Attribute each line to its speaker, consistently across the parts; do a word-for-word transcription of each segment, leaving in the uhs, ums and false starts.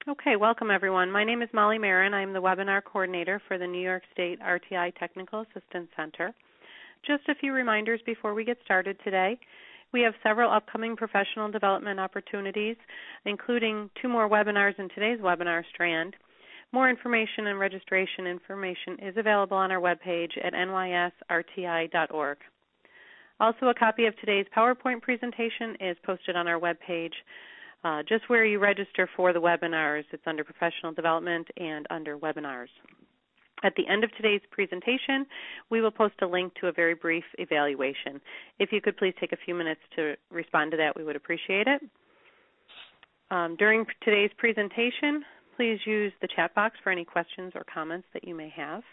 Speaker 1: Okay, welcome everyone. My name is Molly Marin. I'm the webinar coordinator for the New York State R T I Technical Assistance Center. Just a few reminders before we get started today. We have several upcoming professional development opportunities, including two more webinars in today's webinar strand. More information and registration information is available on our webpage at N Y S R T I dot org. Also, a copy of today's PowerPoint presentation is posted on our webpage. Uh, just where you register for the webinars, it's under Professional Development and under Webinars. At the end of today's presentation, we will post a link to a very brief evaluation. If you could please take a few minutes to respond to that, we would appreciate it. Um, during today's presentation, please use the chat box for any questions or comments that you may have.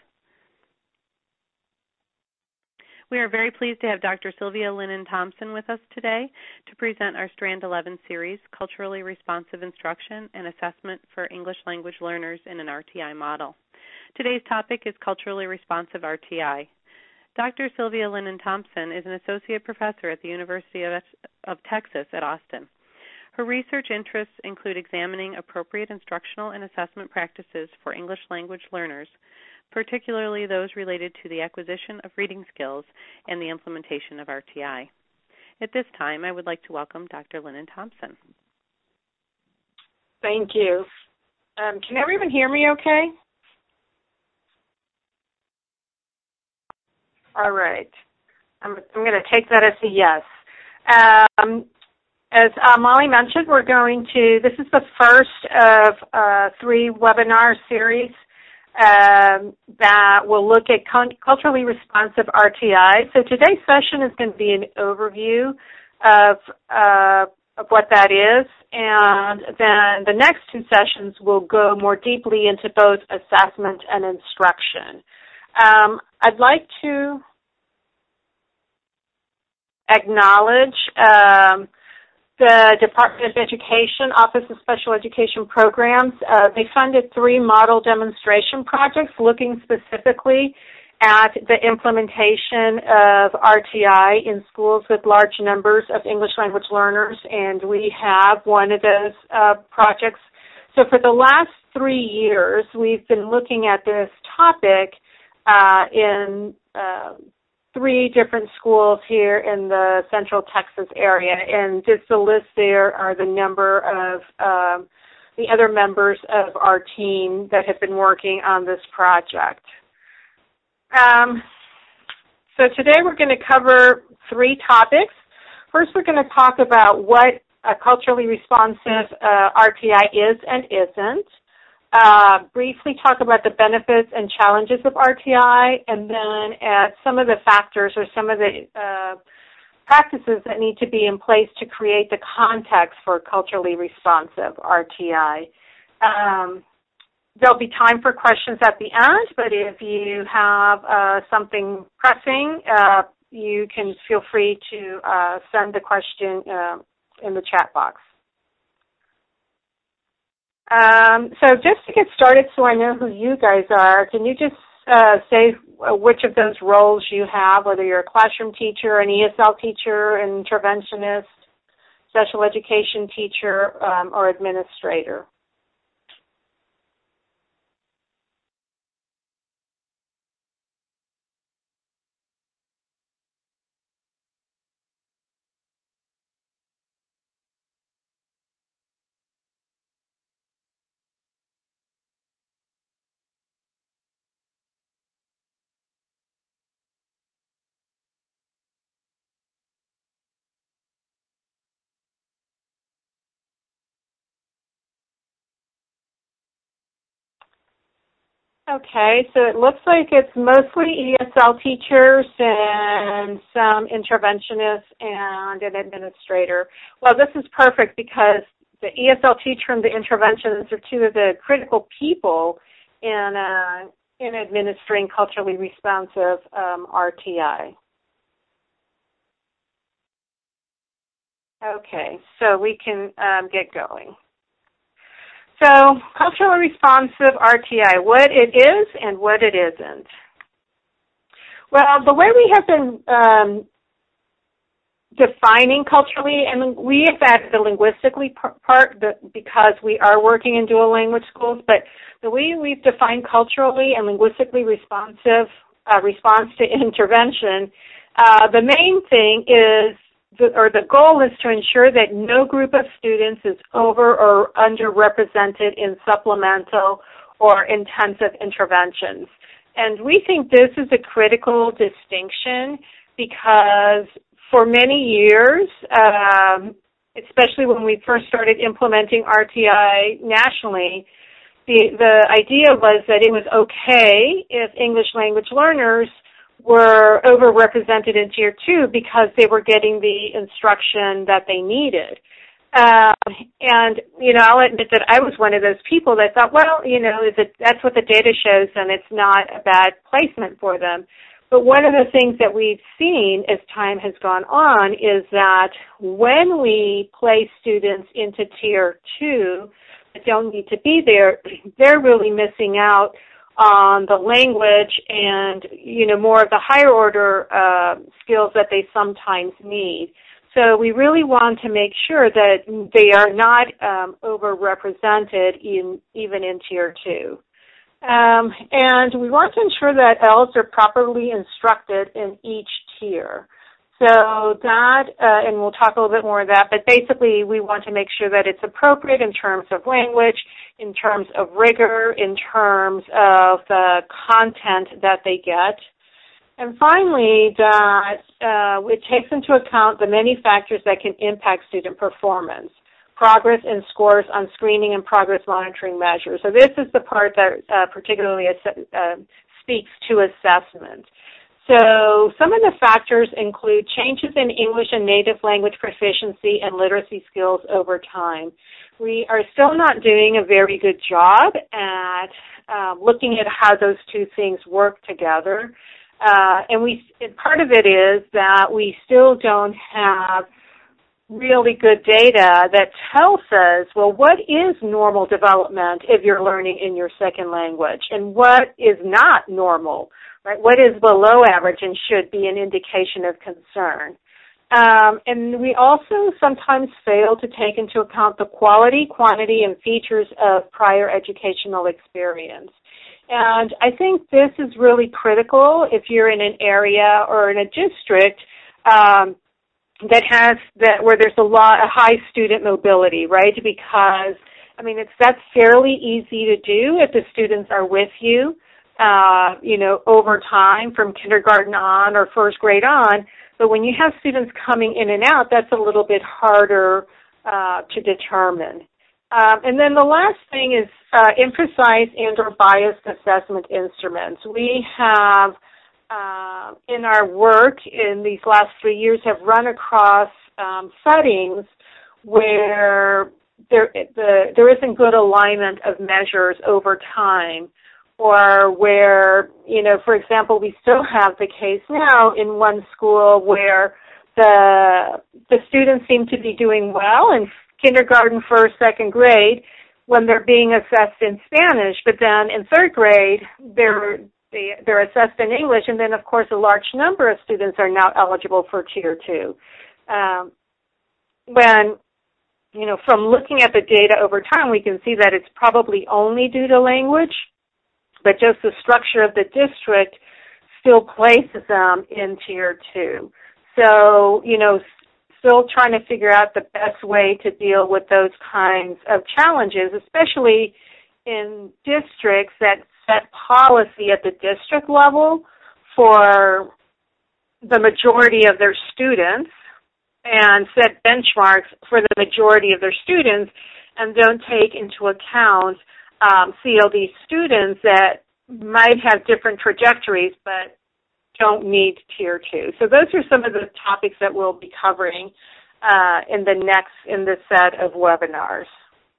Speaker 1: We are very pleased to have Doctor Sylvia Linnon-Thompson with us today to present our Strand eleven series, Culturally Responsive Instruction and Assessment for English Language Learners in an R T I Model. Today's topic is Culturally Responsive R T I. Doctor Sylvia Linnon-Thompson is an associate professor at the University of, of Texas at Austin. Her research interests include examining appropriate instructional and assessment practices for English language learners, particularly those related to the acquisition of reading skills and the implementation of R T I. At this time, I would like to welcome Doctor Linnon-Thompson.
Speaker 2: Thank you. Um, can everyone hear me okay? All right. I'm, I'm going to take that as a yes. Um, as uh, Molly mentioned, we're going to, this is the first of uh, three webinar series Um, that will look at culturally responsive R T I. So today's session is going to be an overview of, uh, of what that is, and then the next two sessions will go more deeply into both assessment and instruction. Um, I'd like to acknowledge um, the Department of Education, Office of Special Education Programs. Uh, they funded three model demonstration projects looking specifically at the implementation of R T I in schools with large numbers of English language learners, and we have one of those uh, projects. So for the last three years, we've been looking at this topic uh, in uh, three different schools here in the Central Texas area, and just the list there are the number of um, the other members of our team that have been working on this project. Um, so today we're going to cover three topics. First, we're going to talk about what a culturally responsive uh, R T I is and isn't. Uh, briefly talk about the benefits and challenges of R T I, and then add some of the factors or some of the uh, practices that need to be in place to create the context for culturally responsive R T I. Um, there'll be time for questions at the end, but if you have uh, something pressing, uh, you can feel free to uh, send the question uh, in the chat box. Um, so just to get started so I know who you guys are, can you just uh, say which of those roles you have, whether you're a classroom teacher, an E S L teacher, an interventionist, special education teacher, um, or administrator? Okay, so it looks like it's mostly E S L teachers and some interventionists and an administrator. Well, this is perfect because the E S L teacher and the interventionist are two of the critical people in uh, in administering culturally responsive um, R T I. Okay, so we can um, get going. So, culturally responsive R T I, what it is and what it isn't. Well, the way we have been um, defining culturally, and we have added the linguistically part because we are working in dual language schools, but the way we've defined culturally and linguistically responsive uh, response to intervention, uh, the main thing is, the, or the goal is to ensure that no group of students is over or underrepresented in supplemental or intensive interventions. And we think this is a critical distinction because for many years, um, especially when we first started implementing R T I nationally, the, the idea was that it was okay if English language learners were overrepresented in Tier two because they were getting the instruction that they needed. Um, and, you know, I'll admit that I was one of those people that thought, well, you know, is it, that's what the data shows and it's not a bad placement for them. But one of the things that we've seen as time has gone on is that when we place students into Tier two that don't need to be there, they're really missing out on the language and, you know, more of the higher order uh, skills that they sometimes need. So we really want to make sure that they are not um, overrepresented in, even in Tier two. Um, and we want to ensure that L S are properly instructed in each tier. So that, uh, and we'll talk a little bit more of that, but basically we want to make sure that it's appropriate in terms of language, in terms of rigor, in terms of the content that they get. And finally, that uh, it takes into account the many factors that can impact student performance. Progress and scores on screening and progress monitoring measures. So this is the part that uh, particularly uh, speaks to assessment. So some of the factors include changes in English and native language proficiency and literacy skills over time. We are still not doing a very good job at uh, looking at how those two things work together. Uh, and we, and part of it is that we still don't have really good data that tells us, well, what is normal development if you're learning in your second language, and what is not normal, right? What is below average and should be an indication of concern. Um, and we also sometimes fail to take into account the quality, quantity, and features of prior educational experience. And I think this is really critical if you're in an area or in a district um, that has that where there's a lot a high student mobility, right? Because I mean it's that's fairly easy to do if the students are with you, uh, you know, over time from kindergarten on or first grade on. But when you have students coming in and out, that's a little bit harder uh, to determine. Um, and then the last thing is uh, imprecise and or biased assessment instruments. We have Uh, in our work in these last three years have run across um, settings where there, the, there isn't good alignment of measures over time, or where, you know, for example, we still have the case now in one school where the, the students seem to be doing well in kindergarten, first, second grade when they're being assessed in Spanish, but then in third grade they're They, they're assessed in English, and then, of course, a large number of students are now eligible for Tier two. Um, when, you know, from looking at the data over time, we can see that it's probably only due to language, but just the structure of the district still places them in Tier two. So, you know, still trying to figure out the best way to deal with those kinds of challenges, especially in districts that set policy at the district level for the majority of their students and set benchmarks for the majority of their students and don't take into account um, C L D students that might have different trajectories but don't need Tier two. So those are some of the topics that we'll be covering uh, in the next, in this set of webinars.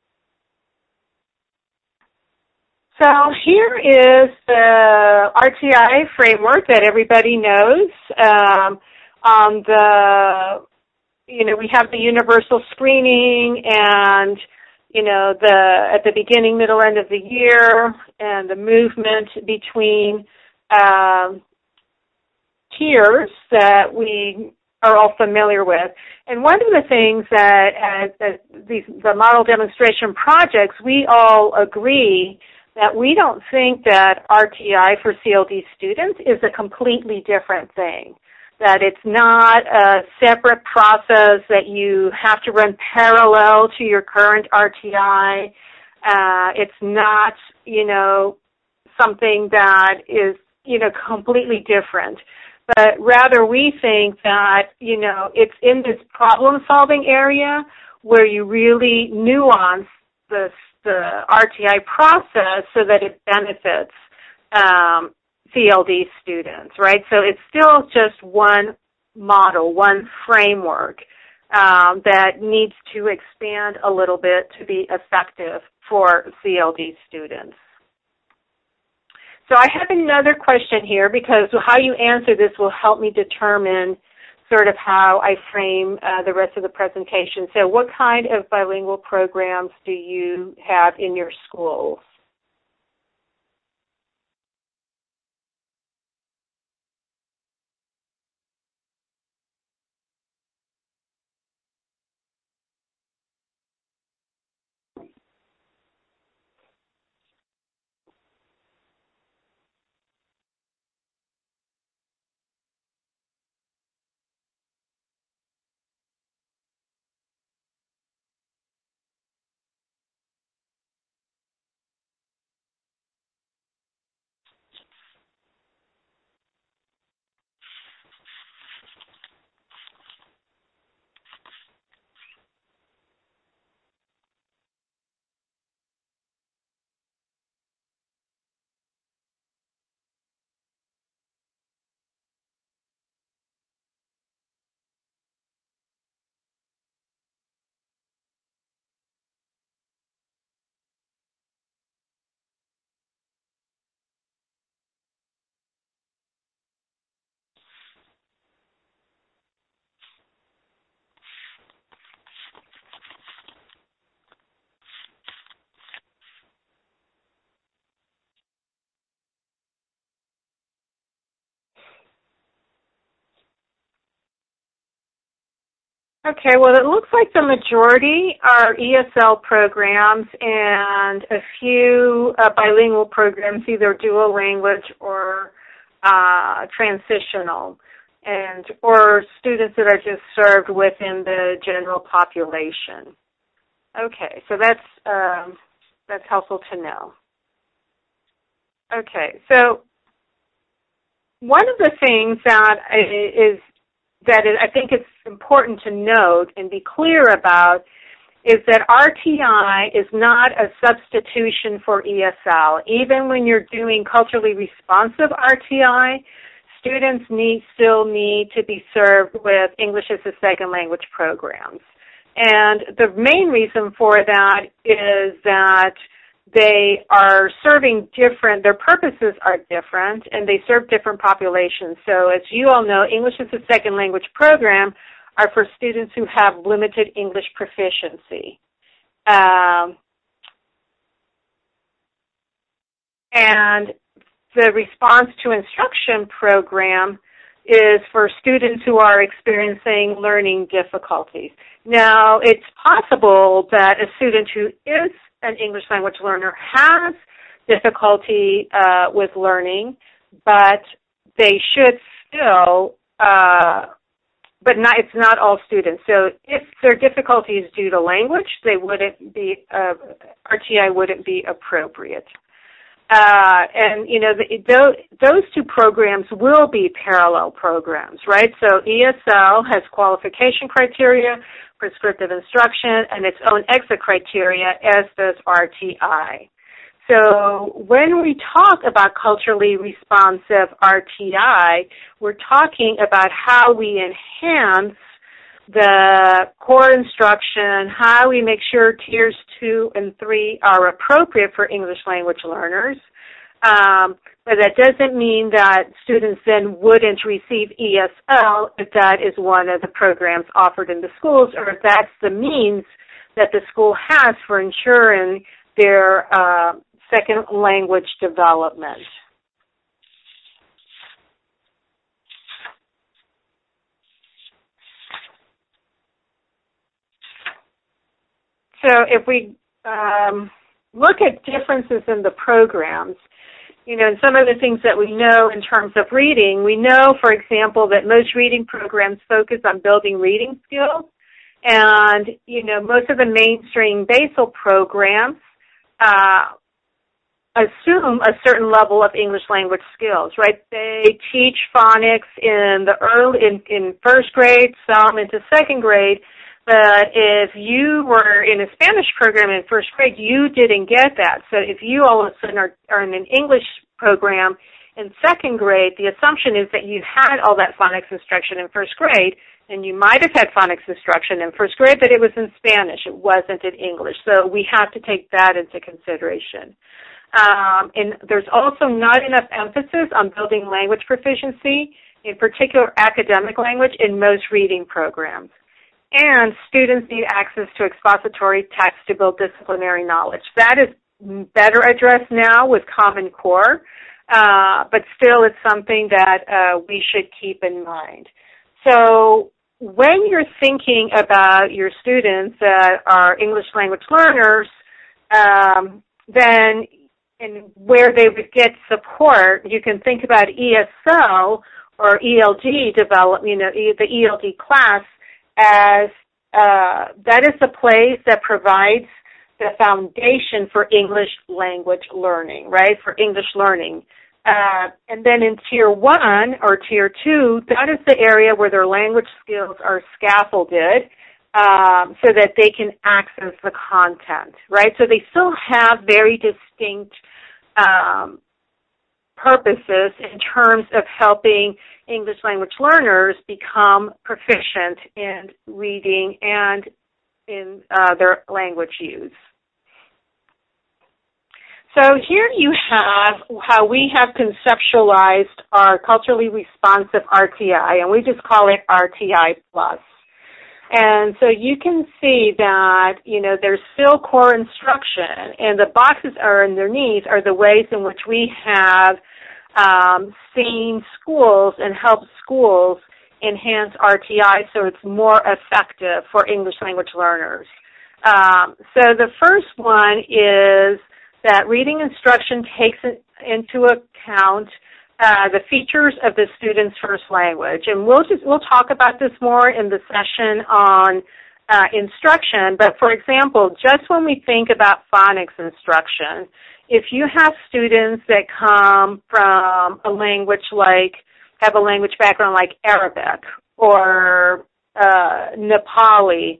Speaker 2: So here is the R T I framework that everybody knows. Um, on the, you know, we have the universal screening and, you know, the at the beginning, middle, end of the year, and the movement between um, tiers that we are all familiar with. And one of the things that, as, as these, the model demonstration projects, we all agree that we don't think that R T I for C L D students is a completely different thing, that it's not a separate process that you have to run parallel to your current R T I. Uh, it's not, you know, something that is, you know, completely different. But rather we think that, you know, it's in this problem-solving area where you really nuance the, the R T I process so that it benefits um, C L D students, right? So it's still just one model, one framework um, that needs to expand a little bit to be effective for C L D students. So I have another question here because how you answer this will help me determine sort of how I frame uh, the rest of the presentation. So what kind of bilingual programs do you have in your schools? Okay, well, it looks like the majority are E S L programs and a few uh, bilingual programs, either dual language or uh, transitional, and or students that are just served within the general population. Okay, so that's um, that's helpful to know. Okay, so one of the things that is that is, I think it's important to note and be clear about is that R T I is not a substitution for E S L. Even when you're doing culturally responsive R T I, students need still need to be served with English as a second language programs. And the main reason for that is that they are serving different, their purposes are different, and they serve different populations. So as you all know, English as a second language program are for students who have limited English proficiency. Um, and the response to instruction program is for students who are experiencing learning difficulties. Now, it's possible that a student who is an English language learner has difficulty uh, with learning, but they should still, uh, but not, it's not all students. So if their difficulty is due to language, they wouldn't be, uh, R T I wouldn't be appropriate. Uh, and, you know, the, those, those two programs will be parallel programs, right? So E S L has qualification criteria, prescriptive instruction, and its own exit criteria, as does R T I. So when we talk about culturally responsive R T I, we're talking about how we enhance the core instruction, how we make sure tiers two and three are appropriate for English language learners. Um, but that doesn't mean that students then wouldn't receive E S L if that is one of the programs offered in the schools, or if that's the means that the school has for ensuring their uh, second language development. so if we um, look at differences in the programs, you know, and some of the things that we know in terms of reading, we know, for example, that most reading programs focus on building reading skills. And, you know, most of the mainstream basal programs uh, assume a certain level of English language skills, right? They teach phonics in the early, in, in first grade, some into second grade. But if you were in a Spanish program in first grade, you didn't get that. So if you all of a sudden are, are in an English program in second grade, the assumption is that you had all that phonics instruction in first grade, and you might have had phonics instruction in first grade, but it was in Spanish. It wasn't in English. So we have to take that into consideration. Um, and there's also not enough emphasis on building language proficiency, in particular academic language, in most reading programs. And students need access to expository text to build disciplinary knowledge. That is better addressed now with Common Core, uh, but still it's something that uh, we should keep in mind. So when you're thinking about your students that are English language learners, um, then and where they would get support, you can think about E S L or E L D develop, you know, the E L D class as uh, that is the place that provides the foundation for English language learning, right, for English learning. Uh, and then in Tier one or Tier two, that is the area where their language skills are scaffolded um, so that they can access the content, right? So they still have very distinct um, purposes in terms of helping English language learners become proficient in reading and in uh, their language use. So here you have how we have conceptualized our culturally responsive R T I, and we just call it R T I plus. And so you can see that, you know, there's still core instruction, and the boxes are underneath are the ways in which we have um, seen schools and helped schools enhance R T I so it's more effective for English language learners. Um, so the first one is that reading instruction takes into account uh, the features of the student's first language. And we'll just we'll talk about this more in the session on uh, instruction. But for example, just when we think about phonics instruction, if you have students that come from a language like, have a language background like Arabic or uh, Nepali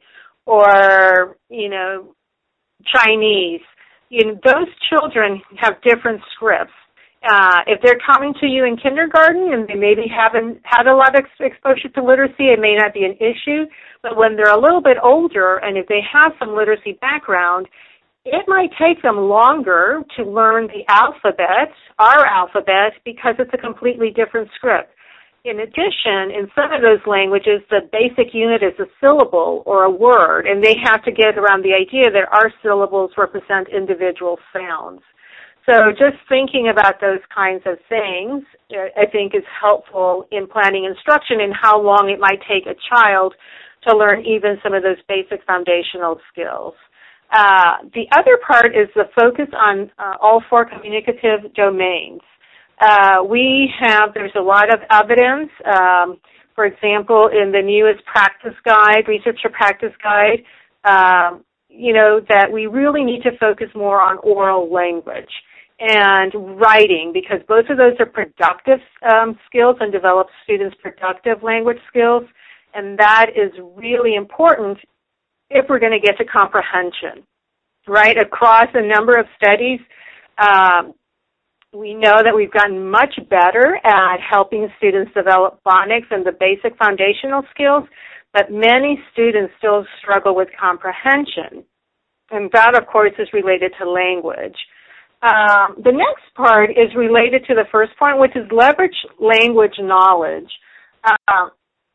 Speaker 2: or, you know, Chinese, you know, those children have different scripts. Uh, if they're coming to you in kindergarten and they maybe haven't had a lot of exposure to literacy, it may not be an issue. But when they're a little bit older and if they have some literacy background, it might take them longer to learn the alphabet, our alphabet, because it's a completely different script. In addition, in some of those languages, the basic unit is a syllable or a word, and they have to get around the idea that our syllables represent individual sounds. So just thinking about those kinds of things, I think, is helpful in planning instruction and how long it might take a child to learn even some of those basic foundational skills. Uh, the other part is the focus on uh, all four communicative domains. Uh, we have, there's a lot of evidence, um, for example, in the newest practice guide, researcher practice guide, um, you know, that we really need to focus more on oral language and writing, because both of those are productive um, skills and develop students' productive language skills, and that is really important if we're going to get to comprehension, right? Across a number of studies, um, we know that we've gotten much better at helping students develop phonics and the basic foundational skills, but many students still struggle with comprehension. And that, of course, is related to language. Um, the next part is related to the first point, which is leverage language knowledge. Uh,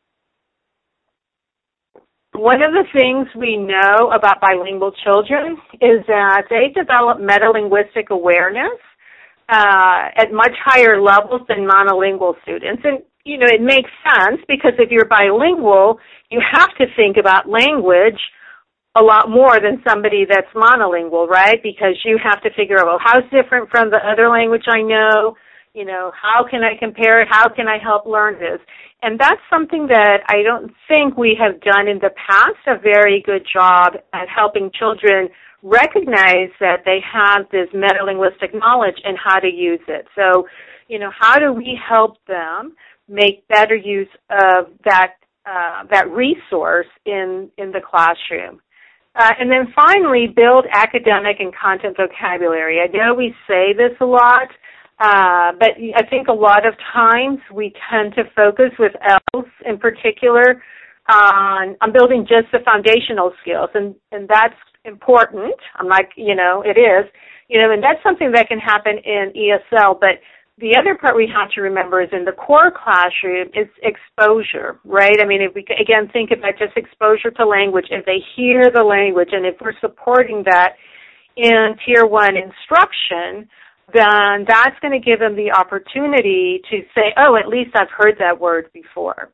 Speaker 2: One of the things we know about bilingual children is that they develop metalinguistic awareness uh, at much higher levels than monolingual students. And, you know, it makes sense because if you're bilingual, you have to think about language a lot more than somebody that's monolingual, right? Because you have to figure out, well, how's different from the other language I know? You know, how can I compare it? How can I help learn this? And that's something that I don't think we have done in the past a very good job at helping children recognize that they have this metalinguistic knowledge and how to use it. So, you know, how do we help them make better use of that uh, that resource in, in the classroom? Uh, and then finally, build academic and content vocabulary. I know we say this a lot, uh, but I think a lot of times we tend to focus with E L S in particular on, on building just the foundational skills, and, and that's important. I'm like, you know, it is, you know, and that's something that can happen in E S L, but the other part we have to remember is in the core classroom is exposure, right? I mean, if we, again, think about just exposure to language, if they hear the language, and if we're supporting that in Tier one instruction, then that's going to give them the opportunity to say, oh, at least I've heard that word before.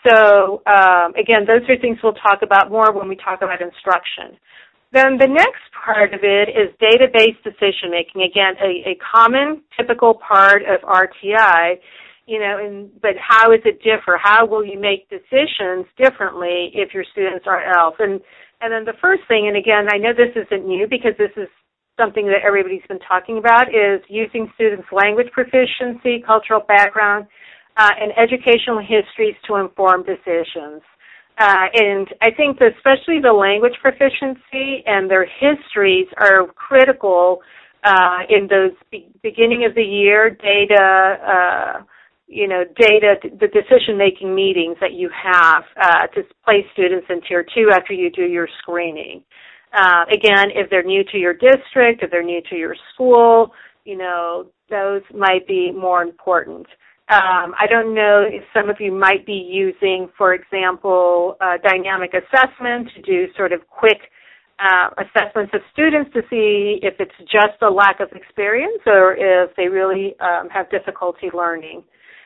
Speaker 2: So, um, again, those are things we'll talk about more when we talk about instruction. Then the next part of it is database decision-making. Again, a, a common, typical part of R T I, you know, and, but how is it differ? How will you make decisions differently if your students are E L F? And, and then the first thing, and again, I know this isn't new because this is something that everybody's been talking about, is using students' language proficiency, cultural background, uh, and educational histories to inform decisions. Uh, and I think that especially the language proficiency and their histories are critical uh, in those be- beginning of the year data, uh, you know, data, the decision-making meetings that you have uh, to place students in Tier two after you do your screening. Uh, again, if they're new to your district, if they're new to your school, you know, those might be more important. Um, I don't know if some of you might be using, for example, uh, dynamic assessment to do sort of quick uh, assessments of students to see if it's just a lack of experience or if they really um, have difficulty learning.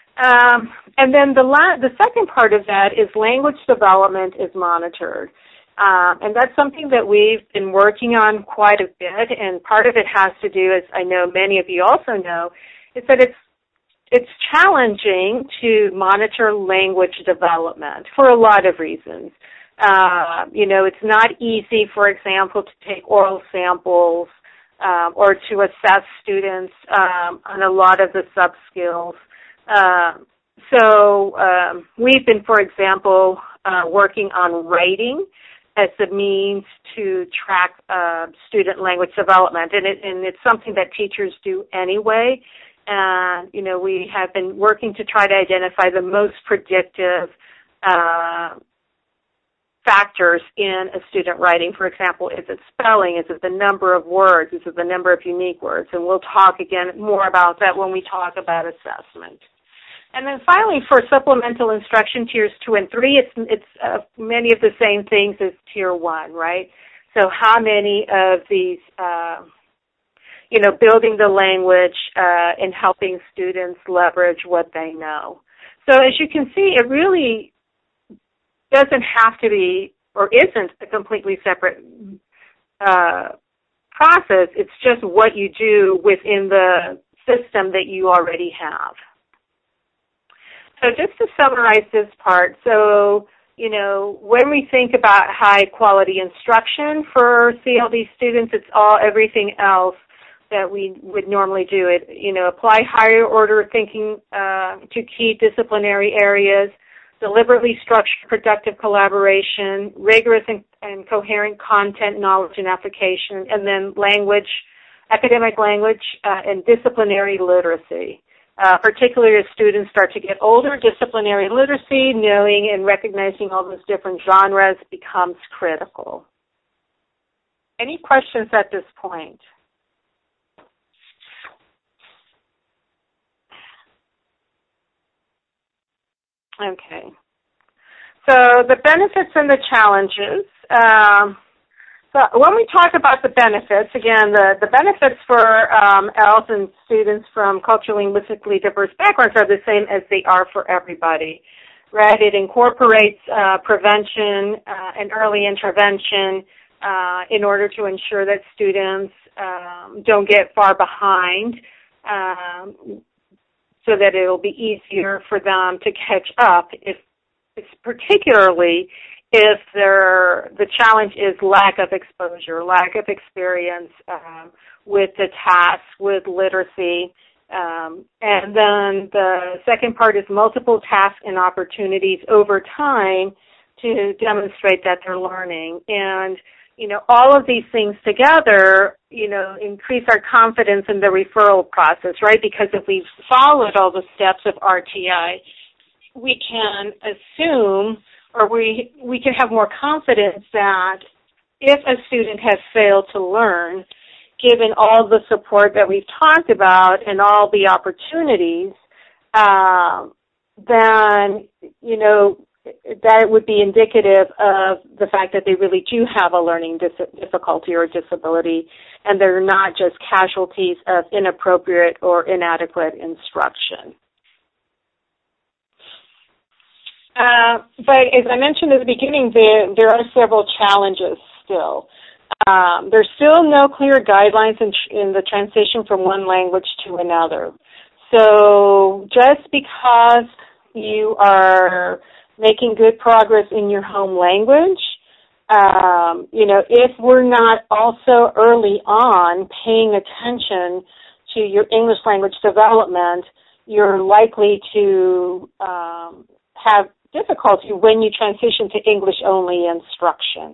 Speaker 2: Um, and then the, la- the second part of that is language development is monitored. Um, and that's something that we've been working on quite a bit, and part of it has to do, as I know many of you also know, is that it's It's challenging to monitor language development for a lot of reasons. Uh, you know, it's not easy, for example, to take oral samples um, or to assess students um, on a lot of the sub-skills. Uh, so um, we've been, for example, uh, working on writing as a means to track uh, student language development, and, it, and it's something that teachers do anyway. And, you know, we have been working to try to identify the most predictive uh, factors in a student writing. For example, is it spelling? Is it the number of words? Is it the number of unique words? And we'll talk again more about that when we talk about assessment. And then finally, for supplemental instruction, tiers two and three, it's, it's uh, many of the same things as tier one, right? So how many of these uh, you know, building the language uh, and helping students leverage what they know. So as you can see, it really doesn't have to be or isn't a completely separate uh, process. It's just what you do within the system that you already have. So just to summarize this part, so, you know, when we think about high-quality instruction for C L D students, it's all everything else that we would normally do. It, you know, apply higher order thinking uh, to key disciplinary areas, deliberately structure productive collaboration, rigorous and, and coherent content, knowledge, and application, and then language, academic language, uh, and disciplinary literacy. Uh, particularly as students start to get older, disciplinary literacy, knowing and recognizing all those different genres becomes critical. Any questions at this point? Okay. So the benefits and the challenges. Um, so when we talk about the benefits, again, the, the benefits for um, E L F and students from culturally linguistically diverse backgrounds are the same as they are for everybody, right? It incorporates uh, prevention uh, and early intervention, uh, in order to ensure that students um, don't get far behind, um, so that it'll be easier for them to catch up, if it's particularly if the challenge is lack of exposure, lack of experience um, with the task, with literacy. Um, and then the second part is multiple tasks and opportunities over time to demonstrate that they're learning. And, you know, all of these things together, you know, increase our confidence in the referral process, right? Because if we've followed all the steps of R T I, we can assume, or we we can have more confidence that if a student has failed to learn, given all the support that we've talked about and all the opportunities, uh, then, you know, that would be indicative of the fact that they really do have a learning dis- difficulty or disability, and they're not just casualties of inappropriate or inadequate instruction. Uh, but as I mentioned at the beginning, there, there are several challenges still. Um, there's still no clear guidelines in, in the transition from one language to another. So just because you are making good progress in your home language, um, you know, if we're not also early on paying attention to your English language development, you're likely to um, have difficulty when you transition to English-only instruction.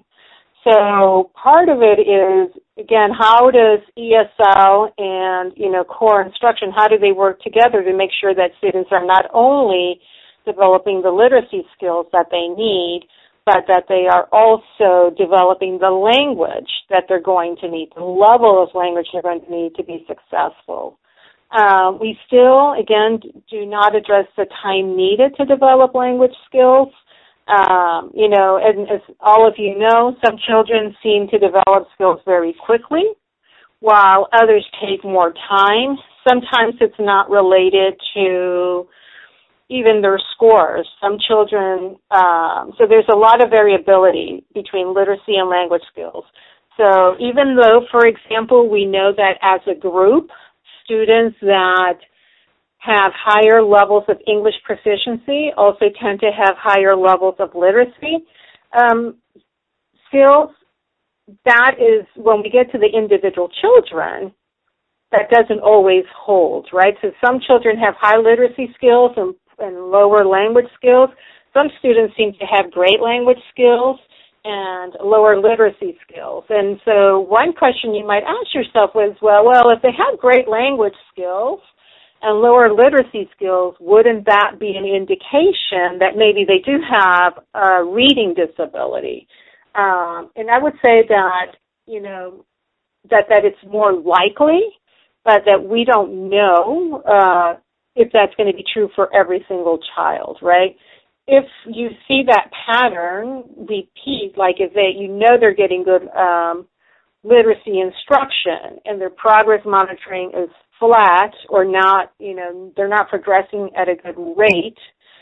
Speaker 2: So part of it is, again, how does E S L and, you know, core instruction, how do they work together to make sure that students are not only developing the literacy skills that they need, but that they are also developing the language that they're going to need, the level of language they're going to need to be successful. Um, we still, again, do not address the time needed to develop language skills. Um, you know, and as all of you know, some children seem to develop skills very quickly, while others take more time. Sometimes it's not related to even their scores. Some children, um, so there's a lot of variability between literacy and language skills. So even though, for example, we know that as a group, students that have higher levels of English proficiency also tend to have higher levels of literacy um, skills. That is, when we get to the individual children, that doesn't always hold, right? So some children have high literacy skills and, and lower language skills. Some students seem to have great language skills and lower literacy skills. And so one question you might ask yourself is, well, well, if they have great language skills and lower literacy skills, wouldn't that be an indication that maybe they do have a reading disability? Um, and I would say that, you know, that, that it's more likely, but that we don't know uh, if that's going to be true for every single child, right? If you see that pattern repeat, like if they, you know they're getting good um, literacy instruction and their progress monitoring is flat or not, you know, they're not progressing at a good rate,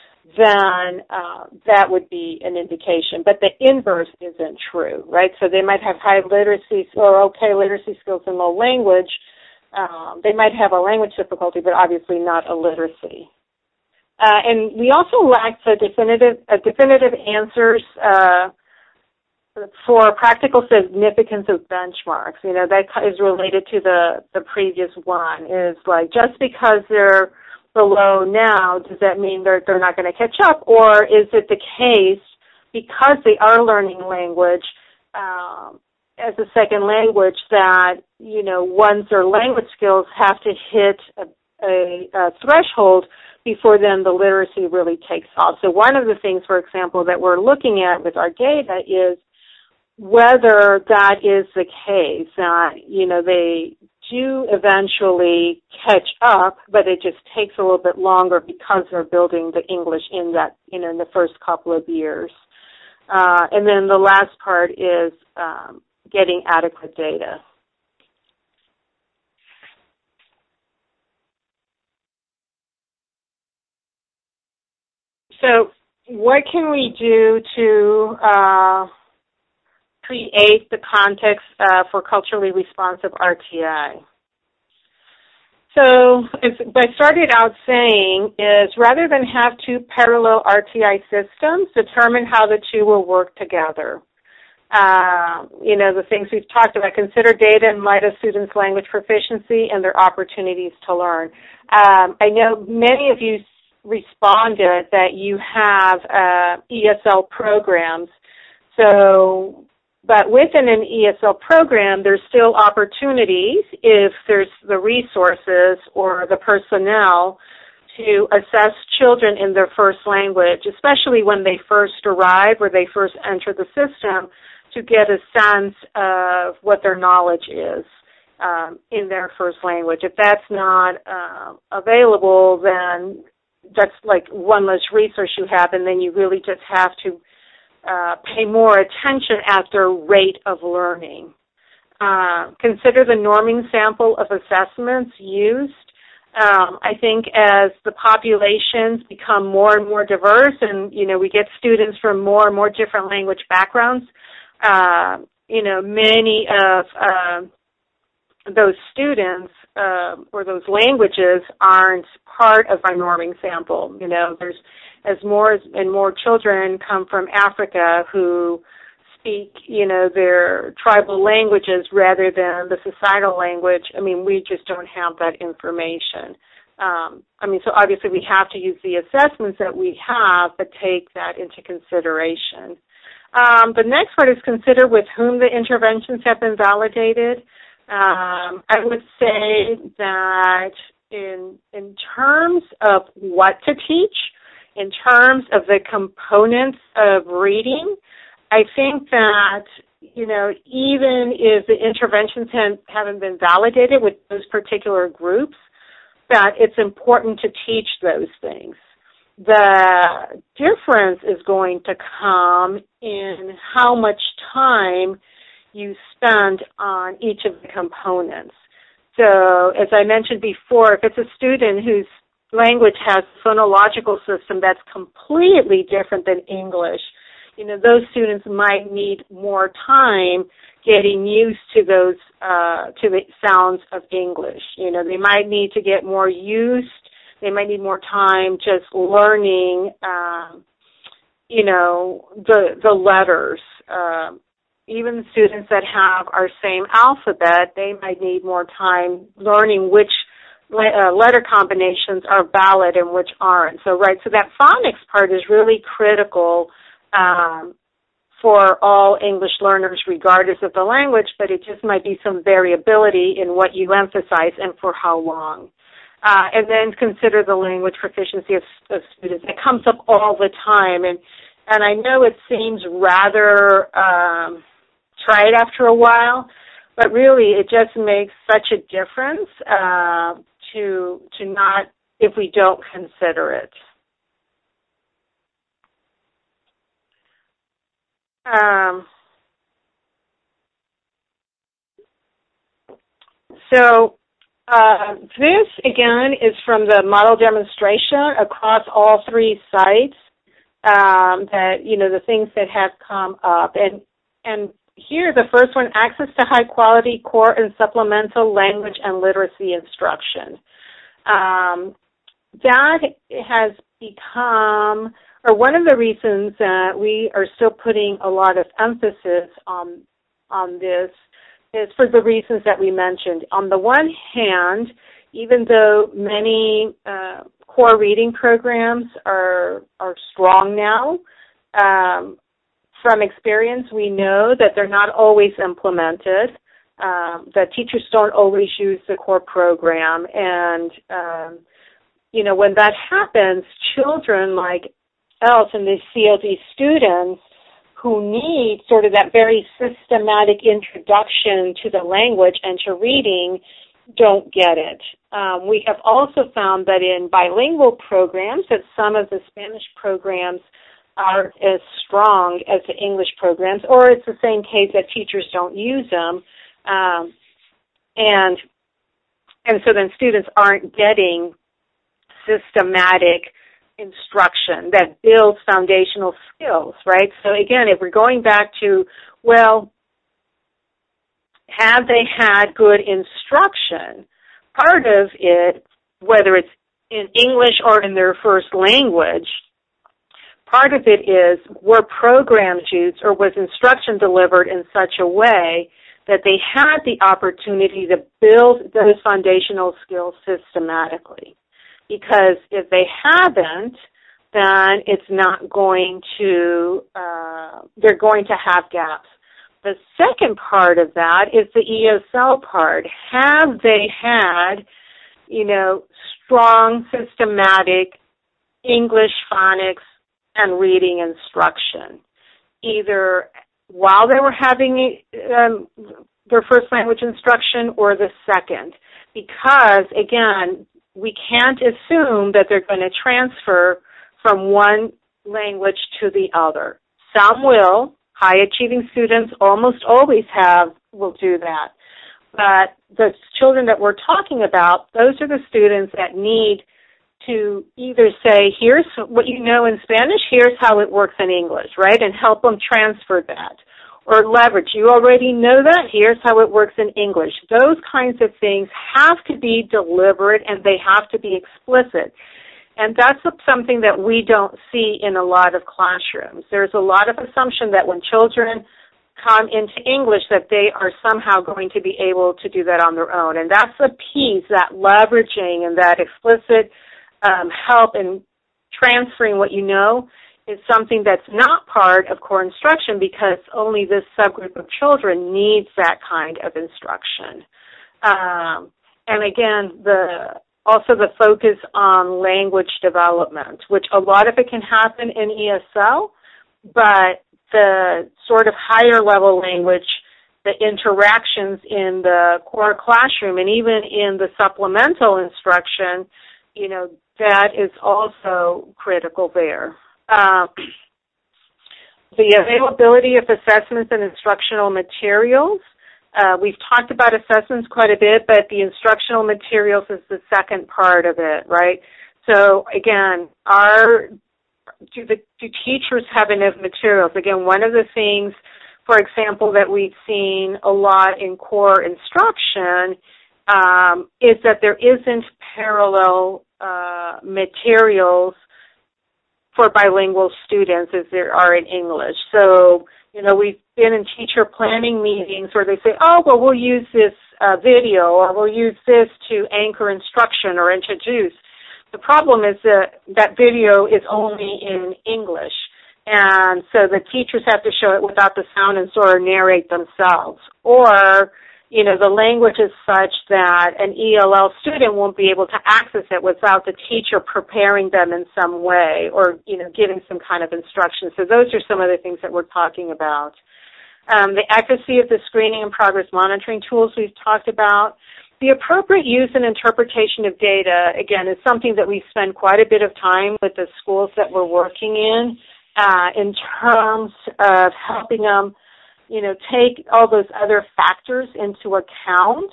Speaker 2: then uh, that would be an indication. But the inverse isn't true, right? So they might have high literacy or okay literacy skills in low language. Um, they might have a language difficulty, but obviously not a literacy. Uh, and we also lack the definitive, uh, definitive answers uh, for practical significance of benchmarks. You know, that is related to the, the previous one, is like just because they're below now, does that mean they're, they're not going to catch up? Or is it the case, because they are learning language um, as a second language, that, you know, once their language skills have to hit a, a, a threshold before then the literacy really takes off? So one of the things, for example, that we're looking at with our data is whether that is the case, that, you know, they do eventually catch up, but it just takes a little bit longer because they're building the English in that, you know, in the first couple of years. Uh, and then the last part is um, getting adequate data. So what can we do to uh, create the context uh, for culturally responsive R T I. So what I started out saying is rather than have two parallel R T I systems, determine how the two will work together. Uh, you know, the things we've talked about, consider data in light of students' language proficiency and their opportunities to learn. Um, I know many of you responded that you have uh, E S L programs. So, but within an E S L program, there's still opportunities if there's the resources or the personnel to assess children in their first language, especially when they first arrive or they first enter the system, to get a sense of what their knowledge is um, in their first language. If that's not uh, available, then that's like one less resource you have, and then you really just have to uh, pay more attention at their rate of learning. Uh, consider the norming sample of assessments used. Um, I think as the populations become more and more diverse and, you know, we get students from more and more different language backgrounds, uh, you know, many of uh, those students uh, or those languages aren't part of our norming sample. You know, there's as more and more children come from Africa who speak, you know, their tribal languages rather than the societal language. I mean, we just don't have that information. Um, I mean, so obviously we have to use the assessments that we have, but take that into consideration. Um, the next part is consider with whom the interventions have been validated. Um, I would say that in in terms of what to teach, in terms of the components of reading, I think that, you know, even if the interventions haven't been validated with those particular groups, that it's important to teach those things. The difference is going to come in how much time you spend on each of the components. So, as I mentioned before, if it's a student whose language has a phonological system that's completely different than English, you know, those students might need more time getting used to those, uh, to the sounds of English. You know, they might need to get more used. They might need more time just learning, um, you know, the the letters. Um, even students that have our same alphabet, they might need more time learning which le- uh, letter combinations are valid and which aren't. So, right, so that phonics part is really critical um, for all English learners regardless of the language, but it just might be some variability in what you emphasize and for how long. Uh, and then consider the language proficiency of, of students. It comes up all the time, and and I know it seems rather um, trite after a while, but really it just makes such a difference uh, to to not if we don't consider it. Um, so. Uh, this, again, is from the model demonstration across all three sites, um, that, you know, the things that have come up. And, and here, the first one, access to high-quality core and supplemental language and literacy instruction. Um, that has become, or one of the reasons that we are still putting a lot of emphasis on, on this is for the reasons that we mentioned. On the one hand, even though many uh, core reading programs are are strong now, um, from experience we know that they're not always implemented, um, that teachers don't always use the core program, and um, you know, when that happens, children like else and the C L D students who need sort of that very systematic introduction to the language and to reading don't get it. Um, we have also found that in bilingual programs that some of the Spanish programs aren't as strong as the English programs, or it's the same case that teachers don't use them. Um, and, and so then students aren't getting systematic instruction that builds foundational skills, right? So again, if we're going back to, well, have they had good instruction? Part of it, whether it's in English or in their first language, part of it is, were programs used or was instruction delivered in such a way that they had the opportunity to build those foundational skills systematically? Because if they haven't, then it's not going to, uh, they're going to have gaps. The second part of that is the E S L part. Have they had, you know, strong, systematic English phonics and reading instruction, either while they were having um, their first language instruction or the second? Because, again, we can't assume that they're going to transfer from one language to the other. Some will. High-achieving students almost always have, will do that. But the children that we're talking about, those are the students that need to either say, here's what you know in Spanish, here's how it works in English, right, and help them transfer that. Or leverage, you already know that, here's how it works in English. Those kinds of things have to be deliberate and they have to be explicit. And that's something that we don't see in a lot of classrooms. There's a lot of assumption that when children come into English that they are somehow going to be able to do that on their own. And that's the piece, that leveraging and that explicit um, help in transferring what you know is something that's not part of core instruction, because only this subgroup of children needs that kind of instruction. Um, and again, the also the focus on language development, which a lot of it can happen in E S L, but the sort of higher level language, the interactions in the core classroom and even in the supplemental instruction, you know, that is also critical there. Uh, the availability of assessments and instructional materials. Uh, we've talked about assessments quite a bit, but the instructional materials is the second part of it, right? So again, are, do, the, do teachers have enough materials? Again, one of the things, for example, that we've seen a lot in core instruction um, is that there isn't parallel uh, materials for bilingual students as there are in English. So, you know, we've been in teacher planning meetings where they say, oh, well, we'll use this uh, video or we'll use this to anchor instruction or introduce. The problem is that that video is only in English, and so the teachers have to show it without the sound and sort of narrate themselves. Or, you know, the language is such that an E L L student won't be able to access it without the teacher preparing them in some way or, you know, giving some kind of instruction. So those are some of the things that we're talking about. Um, the accuracy of the screening and progress monitoring tools we've talked about. The appropriate use and interpretation of data, again, is something that we spend quite a bit of time with the schools that we're working in, uh, in terms of helping them, you know, take all those other factors into account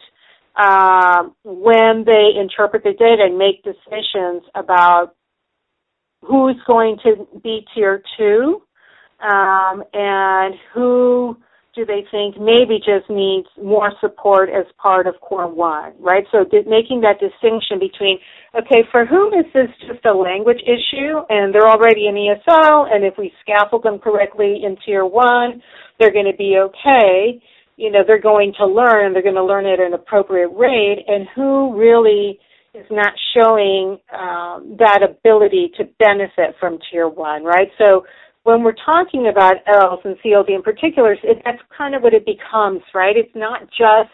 Speaker 2: uh, when they interpret the data and make decisions about who's going to be tier two um, and who do they think maybe just needs more support as part of core one, right? So making that distinction between, okay, for whom is this just a language issue and they're already in E S L, and if we scaffold them correctly in tier one, they're going to be okay. You know, they're going to learn, they're going to learn at an appropriate rate, and who really is not showing um, that ability to benefit from tier one, right? So when we're talking about L Ls and C L D in particular, it, that's kind of what it becomes, right? It's not just,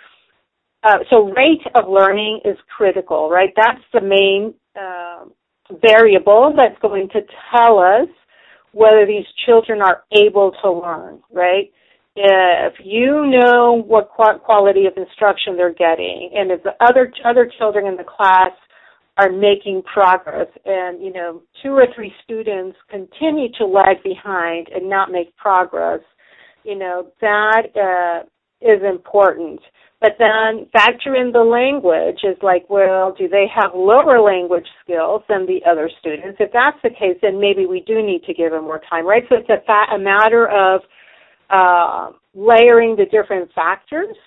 Speaker 2: uh, so rate of learning is critical, right? That's the main uh, variable that's going to tell us whether these children are able to learn, right? If you know what quality of instruction they're getting, and if the other other children in the class are making progress, and, you know, two or three students continue to lag behind and not make progress, you know, that uh, is important. But then factor in the language is like, well, do they have lower language skills than the other students? If that's the case, then maybe we do need to give them more time, right? So it's a, fa- a matter of uh, layering the different factors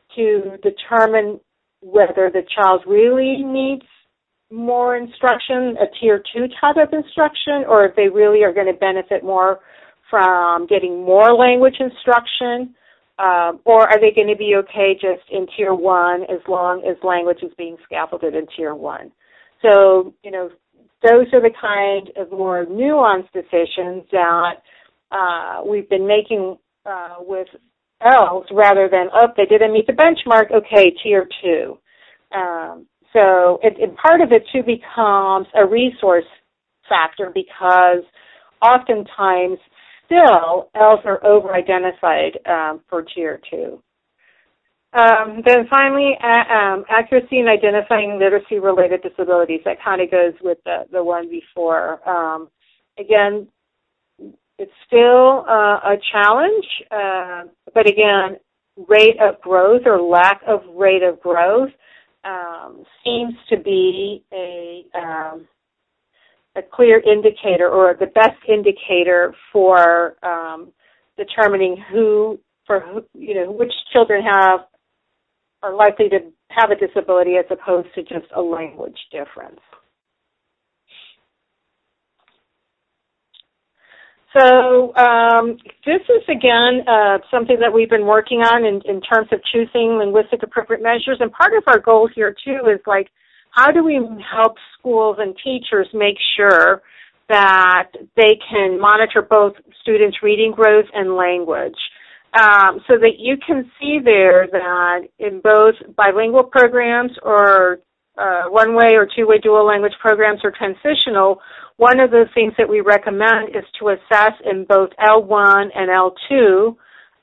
Speaker 2: to determine whether the child really needs more instruction, a tier two type of instruction, or if they really are going to benefit more from getting more language instruction, uh, or are they going to be okay just in tier one as long as language is being scaffolded in tier one? So, you know, those are the kind of more nuanced decisions that uh, we've been making uh, with E L S rather than, oh, they didn't meet the benchmark, okay, tier two. Um, so it, it, part of it, too, becomes a resource factor because oftentimes still E L S are over-identified um, for tier two. Um, then finally, uh, um, accuracy in identifying literacy-related disabilities. That kind of goes with the, the one before. Um, again, it's still uh, a challenge, uh, but again, rate of growth or lack of rate of growth um, seems to be a, um, a clear indicator or the best indicator for um, determining who, for who, you know, which children have are likely to have a disability as opposed to just a language difference. So um, this is, again, uh, something that we've been working on in, in terms of choosing linguistic appropriate measures. And part of our goal here, too, is like, how do we help schools and teachers make sure that they can monitor both students' reading growth and language? Um, so that you can see there that in both bilingual programs or uh, one-way or two-way dual language programs or transitional, one of the things that we recommend is to assess in both L one and L two,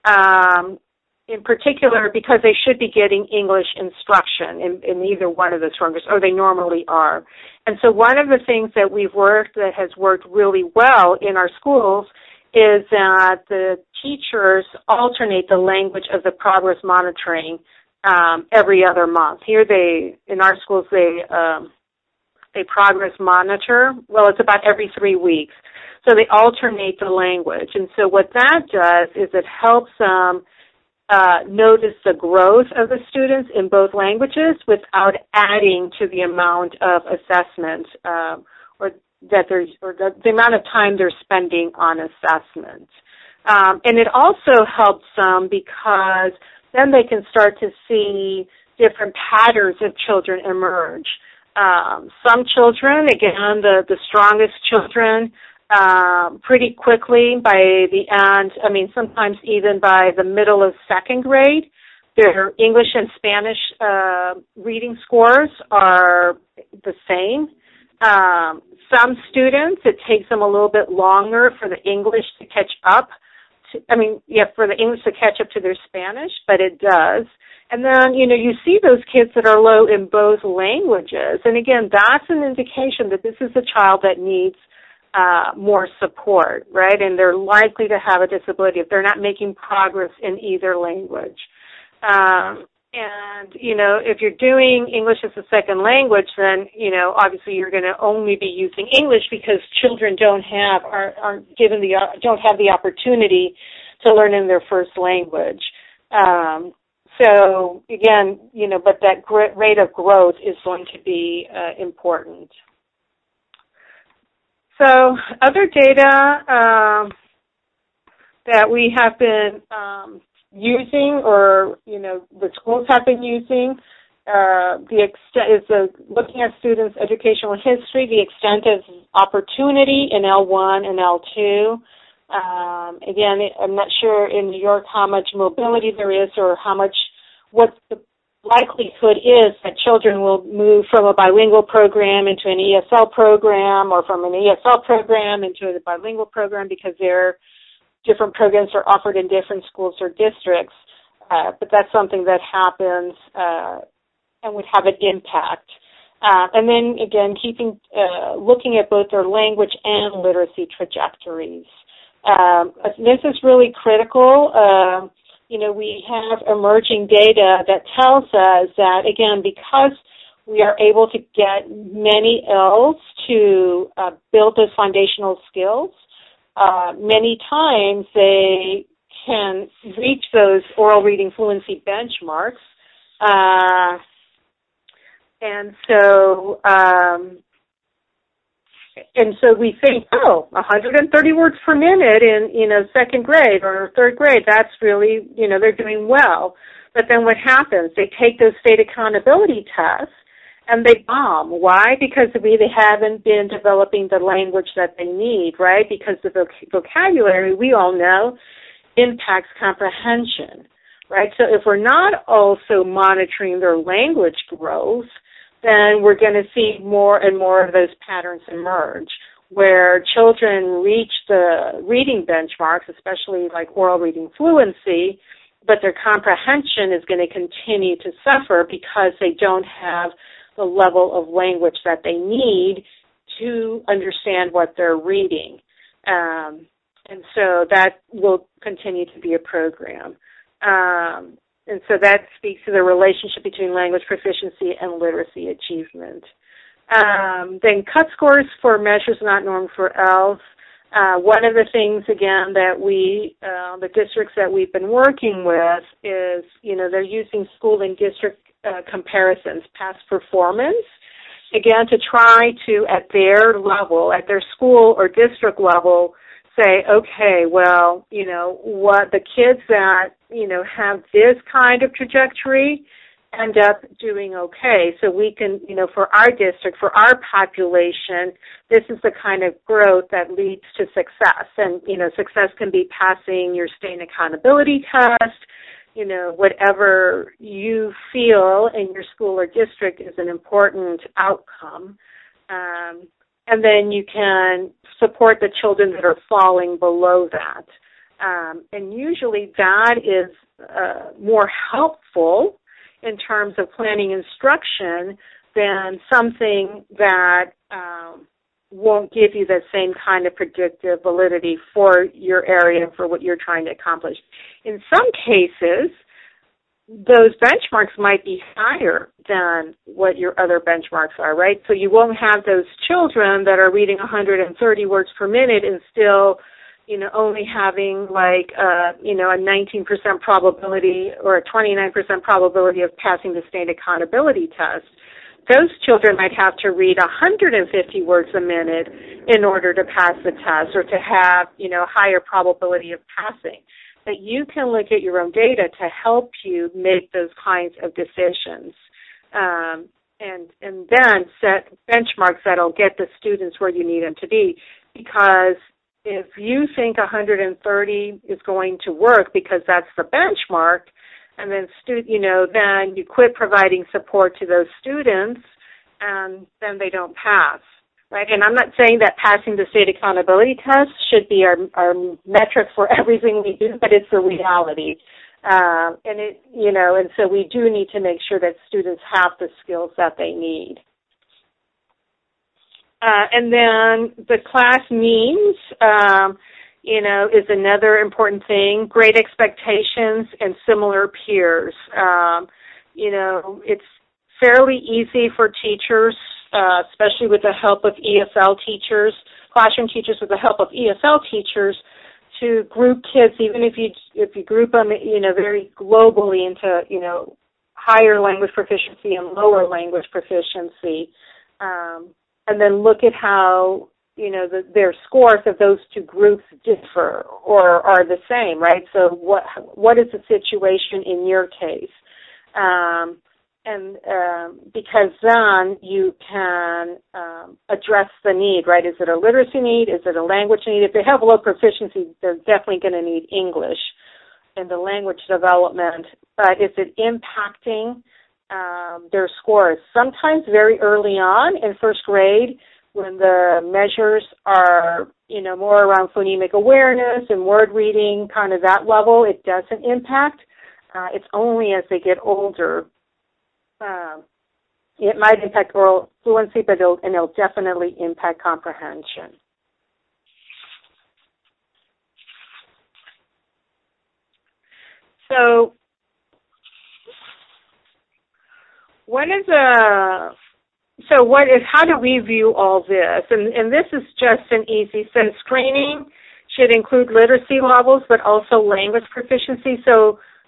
Speaker 2: um, in particular because they should be getting English instruction in, in either one of those programs, or they normally are. And so one of the things that we've worked that has worked really well in our schools is that the teachers alternate the language of the progress monitoring um, every other month. Here they, in our schools, they um, they progress monitor. Well, it's about every three weeks. So they alternate the language. And so what that does is it helps them uh, notice the growth of the students in both languages without adding to the amount of assessment um, or that there's, or the, the amount of time they're spending on assessment. Um, and it also helps them because then they can start to see different patterns of children emerge. Um, some children, again, the, the strongest children, um, pretty quickly by the end, I mean, sometimes even by the middle of second grade, their English and Spanish uh, reading scores are the same. Um, some students, it takes them a little bit longer for the English to catch up. To, I mean, yeah, for the English to catch up to their Spanish, but it does. And then, you know, you see those kids that are low in both languages. And again, that's an indication that this is a child that needs uh, more support, right? And they're likely to have a disability if they're not making progress in either language. Um, And, you know, if you're doing English as a second language, then, you know, obviously you're going to only be using English because children don't have, are, aren't given the, don't have the opportunity to learn in their first language. Um, so, again, you know, but that rate of growth is going to be uh, important. So, other data um, that we have been um, using, or you know, the schools have been using, uh, the extent is the, looking at students' educational history, the extent of opportunity in L one and L two. Um, again, I'm not sure in New York how much mobility there is, or how much, what the likelihood is that children will move from a bilingual program into an E S L program, or from an E S L program into a bilingual program, because they're different programs are offered in different schools or districts, uh, but that's something that happens uh, and would have an impact. Uh, and then, again, keeping, uh, looking at both their language and literacy trajectories. Um, this is really critical. Uh, you know, we have emerging data that tells us that, again, because we are able to get many E L S to uh, build those foundational skills, Uh, many times they can reach those oral reading fluency benchmarks Uh, and so, um, and so we think, oh, one hundred thirty words per minute in, you know, second grade or third grade, that's really, you know, they're doing well. But then what happens? They take those state accountability tests and they bomb. Why? Because we, they haven't been developing the language that they need, right? Because the voc- vocabulary, we all know, impacts comprehension, right? So if we're not also monitoring their language growth, then we're going to see more and more of those patterns emerge where children reach the reading benchmarks, especially like oral reading fluency, but their comprehension is going to continue to suffer because they don't have the level of language that they need to understand what they're reading. Um, and so that will continue to be a program. Um, and so that speaks to the relationship between language proficiency and literacy achievement. Um, then cut scores for measures not normed for E L F. Uh, one of the things, again, that we, uh, the districts that we've been working with is, you know, they're using school and district uh, comparisons, past performance, again, to try to, at their level, at their school or district level, say, okay, well, you know, what the kids that, you know, have this kind of trajectory end up doing okay. So we can, you know, for our district, for our population, this is the kind of growth that leads to success. And, you know, success can be passing your state accountability test, you know, whatever you feel in your school or district is an important outcome. Um, and then you can support the children that are falling below that. Um, and usually that is uh, more helpful in terms of planning instruction than something that um, won't give you the same kind of predictive validity for your area, for what you're trying to accomplish. In some cases, those benchmarks might be higher than what your other benchmarks are, right? So you won't have those children that are reading one hundred thirty words per minute and still, you know, only having like, uh, you know, a nineteen percent probability or a twenty-nine percent probability of passing the state accountability test. Those children might have to read one hundred fifty words a minute in order to pass the test or to have, you know, higher probability of passing. But you can look at your own data to help you make those kinds of decisions, um, and and then set benchmarks that'll get the students where you need them to be. Because if you think one hundred thirty is going to work because that's the benchmark, and then stu- you know, then you quit providing support to those students, and then they don't pass. Right, and I'm not saying that passing the state accountability test should be our, our metric for everything we do, but it's a reality. Uh, and it, you know, and so we do need to make sure that students have the skills that they need. Uh, and then the class means, um, you know, is another important thing. Great expectations and similar peers. Um, you know, it's fairly easy for teachers, Uh, especially with the help of E S L teachers, classroom teachers with the help of E S L teachers, to group kids, even if you if you group them, you know, very globally into, you know, higher language proficiency and lower language proficiency, um, and then look at how, you know, the, their scores of those two groups differ or are the same, right? So what what is the situation in your case? Um, And um, because then you can um, address the need, right? Is it a literacy need? Is it a language need? If they have low proficiency, they're definitely going to need English in the language development. But is it impacting um, their scores? Sometimes very early on in first grade, when the measures are, you know, more around phonemic awareness and word reading, kind of that level, it doesn't impact. Uh, it's only as they get older. Um, it might impact oral fluency, but it'll, and it'll definitely impact comprehension. So, what is a so what is how do we view all this? And, and this is just an easy sense. Screening should include literacy levels, but also language proficiency. So,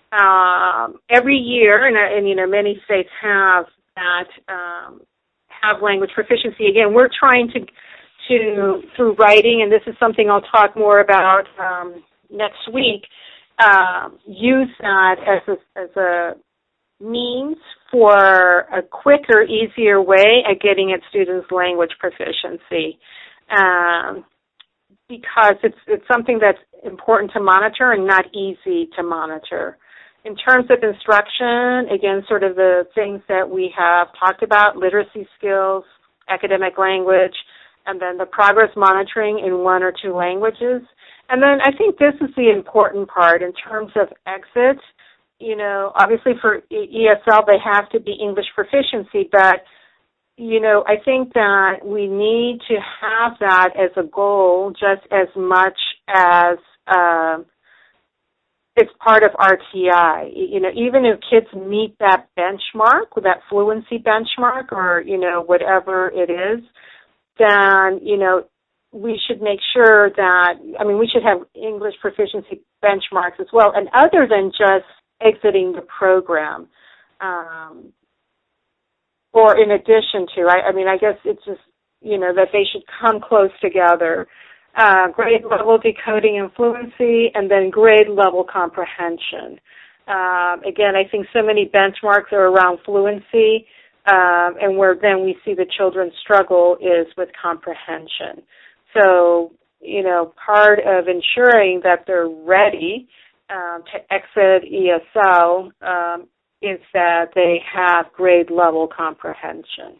Speaker 2: um, every year, and, and you know, many states have that um, have language proficiency. Again, we're trying to to through writing, and this is something I'll talk more about um, next week. Uh, use that as a, as a means for a quicker, easier way at getting at students' language proficiency, um, because it's it's something that's important to monitor and not easy to monitor. In terms of instruction, again, sort of the things that we have talked about, literacy skills, academic language, and then the progress monitoring in one or two languages. And then I think this is the important part in terms of exit. You know, obviously for E S L they have to be English proficiency, but, you know, I think that we need to have that as a goal just as much as uh, it's part of R T I. You know, even if kids meet that benchmark, that fluency benchmark or, you know, whatever it is, then, you know, we should make sure that, I mean, we should have English proficiency benchmarks as well, and other than just exiting the program, um, or in addition to, I, I mean, I guess it's just, you know, that they should come close together. Uh, grade level decoding and fluency, and then grade level comprehension. Um, again, I think so many benchmarks are around fluency, um, and where then we see the children struggle is with comprehension. So, you know, part of ensuring that they're ready um, to exit E S L um, is that they have grade level comprehension.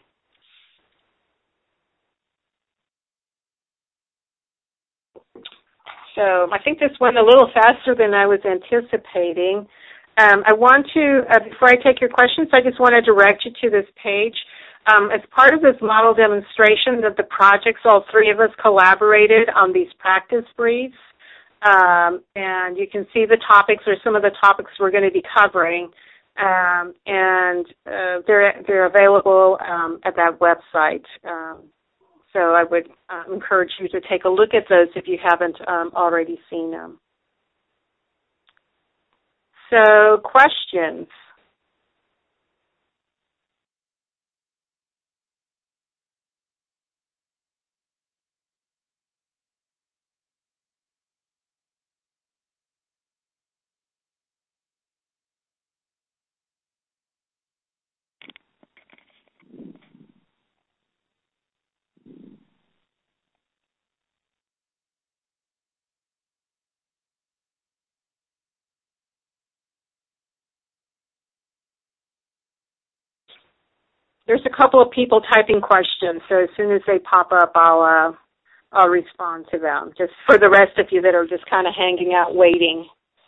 Speaker 2: So I think this went a little faster than I was anticipating. Um, I want to, uh, before I take your questions, I just want to direct you to this page. Um, as part of this model demonstration of the projects, all three of us collaborated on these practice briefs. Um, and you can see the topics or some of the topics we're going to be covering. Um, and uh, they're, they're available um, at that website. Um, so I would uh, encourage you to take a look at those if you haven't um, already seen them. So, questions? There's a couple of people typing questions, so as soon as they pop up, I'll uh, I'll respond to them. Just for the rest of you that are just kind of hanging out waiting.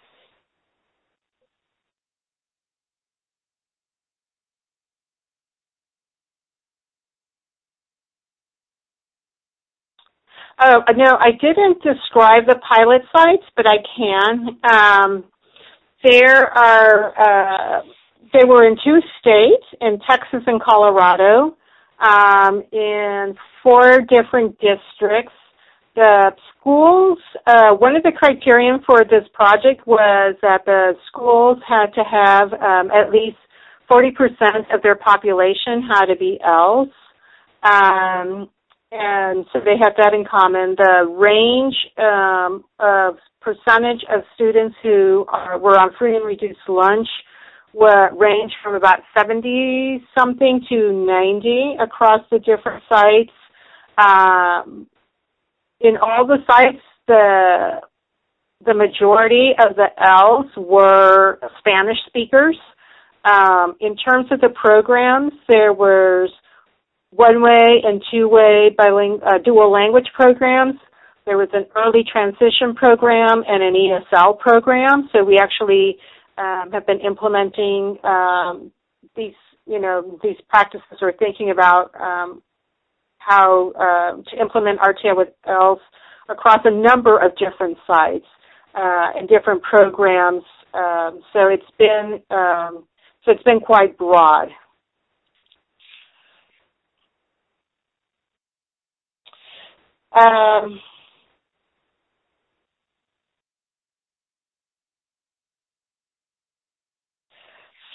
Speaker 2: Oh, no, I didn't describe the pilot sites, but I can. Um, there are, uh, they were in two states, in Texas and Colorado, um, in four different districts. The schools, uh, one of the criterion for this project was that the schools had to have um, at least forty percent of their population had to be ELS. Um, and so they had that in common. The range um, of percentage of students who are, were on free and reduced lunch were ranged from about seventy-something to ninety across the different sites. Um, in all the sites, the the majority of the ELS were Spanish speakers. Um, in terms of the programs, there was one-way and two-way biling- uh, dual language programs. There was an early transition program and an E S L program. So we actually um, have been implementing um, these, you know, these practices or thinking about um, how uh, to implement R T I with ELS across a number of different sites uh, and different programs. Um, so it's been um, so it's been quite broad. Um,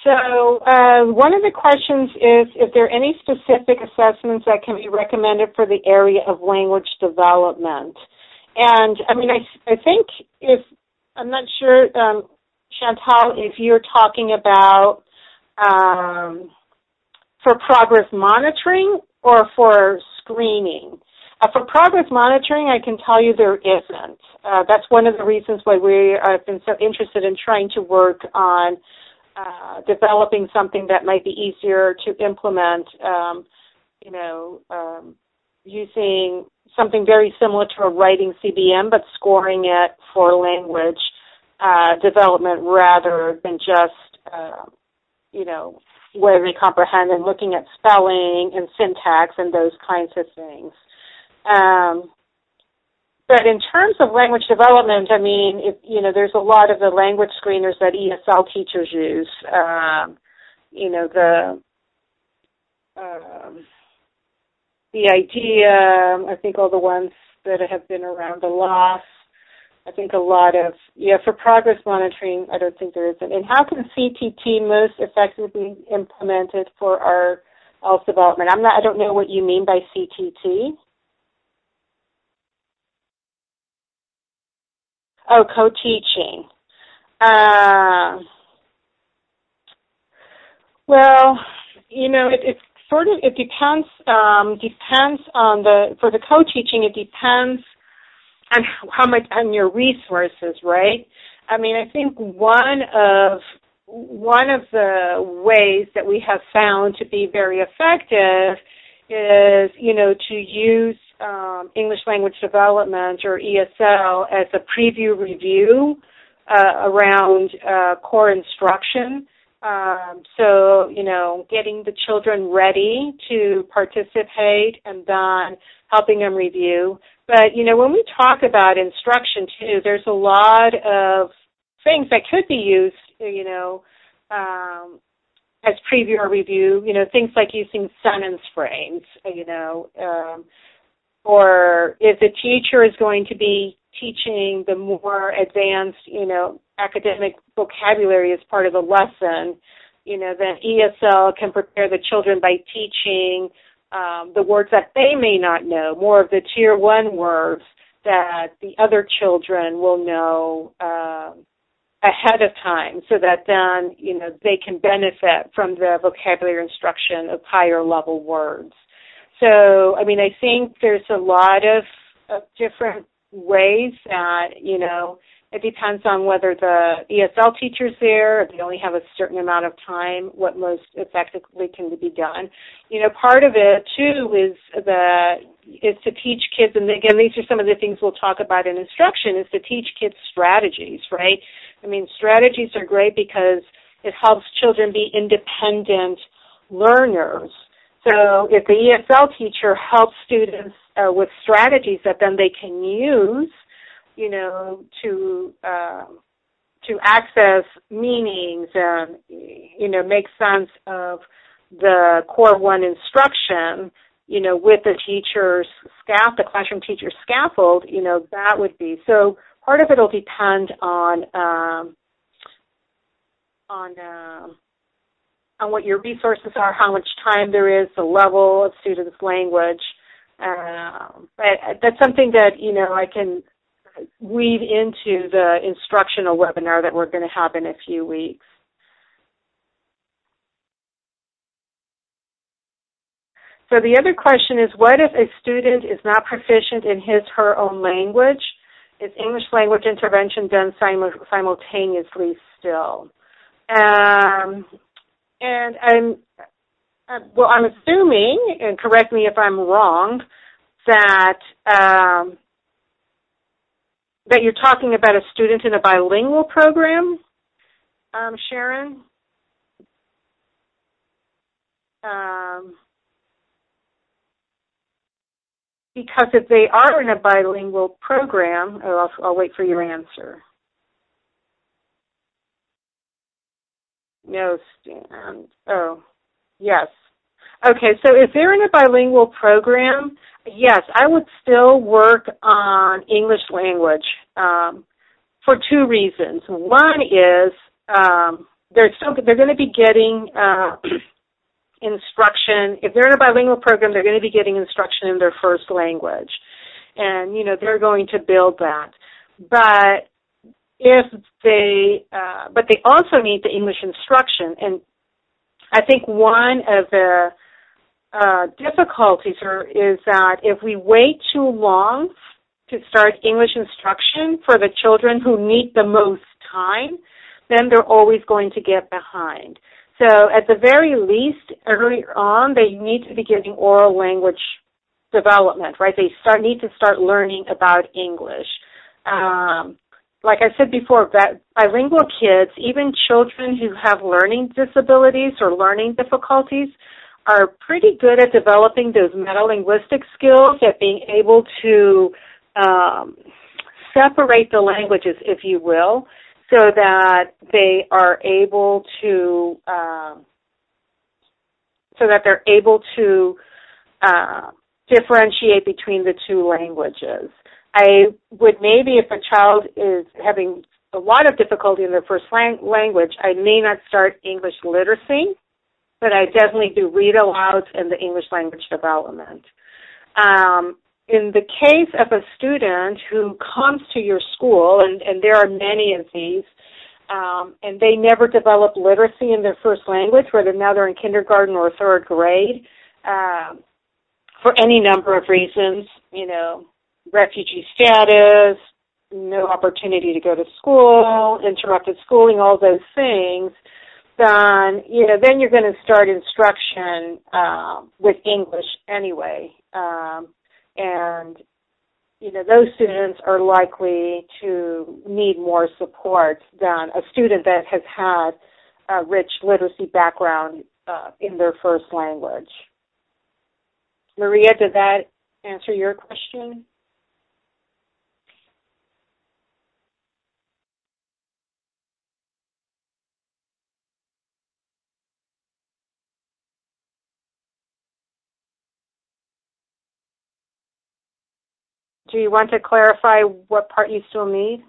Speaker 2: So uh, one of the questions is if there are any specific assessments that can be recommended for the area of language development. And, I mean, I, I think if, I'm not sure, um, Chantal, if you're talking about um, for progress monitoring or for screening. Uh, for progress monitoring, I can tell you there isn't. Uh, that's one of the reasons why we have been so interested in trying to work on uh, developing something that might be easier to implement, um, you know, um, using something very similar to a writing C B M, but scoring it for language uh, development rather than just, uh, you know, where they comprehend and looking at spelling and syntax and those kinds of things. Um, but in terms of language development, I mean, if, you know, there's a lot of the language screeners that E S L teachers use. Um, you know, the um, the idea, I think all the ones that have been around, the loss, I think a lot of, yeah, for progress monitoring, I don't think there isn't. And how can C T T most effectively be implemented for our E L S development? I'm not, I don't know what you mean by C T T. Oh, co-teaching. Uh, well, you know, it, it sort of, it depends, um, depends on the, for the co-teaching, it depends on how much, on your resources, right? I mean, I think one of, one of the ways that we have found to be very effective is, you know, to use um, English language development or E S L as a preview review uh, around uh, core instruction. Um, so, you know, getting the children ready to participate and then helping them review. But, you know, when we talk about instruction, too, there's a lot of things that could be used, you know, um, as preview or review, you know, things like using sentence frames, you know, um, or if the teacher is going to be teaching the more advanced, you know, academic vocabulary as part of the lesson, you know, then E S L can prepare the children by teaching um, the words that they may not know, more of the tier one words that the other children will know uh, ahead of time so that then, you know, they can benefit from the vocabulary instruction of higher level words. So, I mean, I think there's a lot of, of different ways that, you know, it depends on whether the E S L teacher's there, if they only have a certain amount of time, what most effectively can be done. You know, part of it, too, is the is to teach kids, and again, these are some of the things we'll talk about in instruction, is to teach kids strategies, right? I mean, strategies are great because it helps children be independent learners. So if the E S L teacher helps students uh, with strategies that then they can use, you know, to uh, to access meanings and, you know, make sense of the core one instruction, you know, with the teacher's scaffold, the classroom teacher's scaffold, you know, that would be. So part of it will depend on um, on uh, on what your resources are, how much time there is, the level of students' language. Uh, but that's something that, you know, I can weave into the instructional webinar that we're going to have in a few weeks. So the other question is, what if a student is not proficient in his or her own language? Is English language intervention done sim- simultaneously still? Um, and I'm, uh, well, I'm assuming, and correct me if I'm wrong, that um, that you're talking about a student in a bilingual program, um, Sharon? Um, because if they are in a bilingual program, oh, I'll, I'll wait for your answer. No, Stan. Oh, yes. Okay, so if they're in a bilingual program, yes, I would still work on English language um, for two reasons. One is um, they're still they're going to be getting uh, instruction. If they're in a bilingual program, they're going to be getting instruction in their first language, and you know they're going to build that. But if they, uh, but they also need the English instruction, and I think one of the uh, difficulties are, is that if we wait too long to start English instruction for the children who need the most time, then they're always going to get behind. So at the very least, early on, they need to be getting oral language development, right? They start need to start learning about English. Um, like I said before, that bilingual kids, even children who have learning disabilities or learning difficulties, are pretty good at developing those metalinguistic skills, at being able to um, separate the languages, if you will, so that they are able to, um, so that they're able to uh, differentiate between the two languages. I would maybe, if a child is having a lot of difficulty in their first lang- language, I may not start English literacy, but I definitely do read alouds and the English language development. Um, in the case of a student who comes to your school, and, and there are many of these, um, and they never develop literacy in their first language, whether now they're in kindergarten or third grade, um, for any number of reasons, you know, refugee status, no opportunity to go to school, interrupted schooling, all those things, then, you know, then you're going to start instruction uh, with English anyway. Um, and, you know, those students are likely to need more support than a student that has had a rich literacy background uh, in their first language. Maria, did that answer your question? Do you want to clarify what part you still need?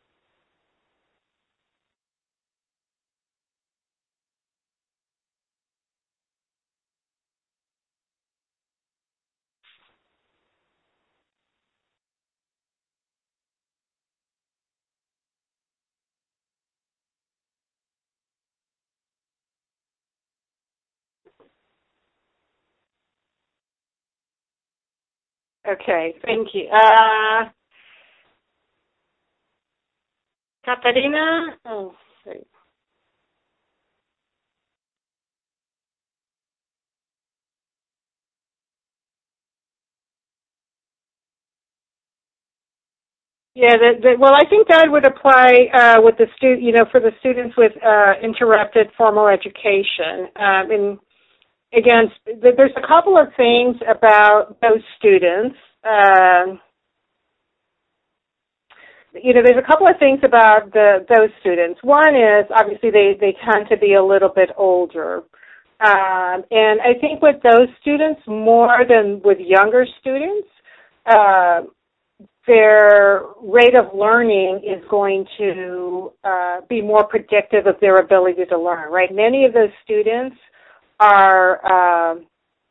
Speaker 2: Okay, thank you. Uh, Katarina? Oh, sorry. Yeah, the, the, well, I think that would apply uh, with the stu- you know, for the students with uh, interrupted formal education. Um, and again, there's a couple of things about those students. Uh, you know, there's a couple of things about the those students. One is obviously they, they tend to be a little bit older. Um, and I think with those students, more than with younger students, uh, their rate of learning is going to uh, be more predictive of their ability to learn, right? Many of those students are uh,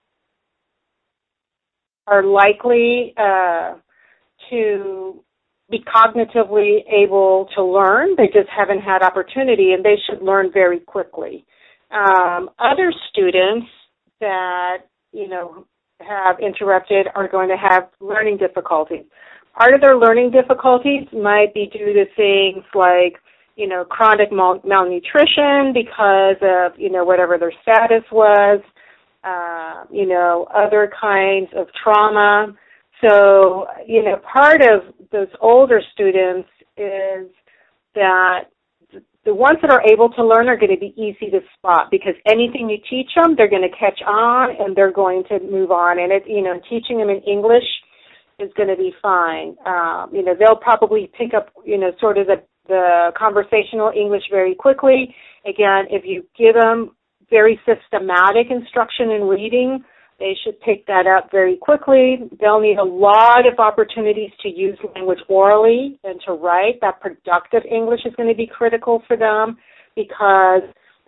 Speaker 2: are likely uh, to be cognitively able to learn. They just haven't had opportunity, and they should learn very quickly. Um, other students that, you know, have interrupted are going to have learning difficulties. Part of their learning difficulties might be due to things like, you know, chronic mal- malnutrition because of, you know, whatever their status was, uh, you know, other kinds of trauma. So, you know, part of those older students is that the ones that are able to learn are going to be easy to spot because anything you teach them, they're going to catch on and they're going to move on. And, it, you know, teaching them in English is going to be fine. Um, you know, they'll probably pick up, you know, sort of the, the conversational English very quickly. Again, if you give them very systematic instruction in reading, they should pick that up very quickly. They'll need a lot of opportunities to use language orally and to write. That productive English is going to be critical for them because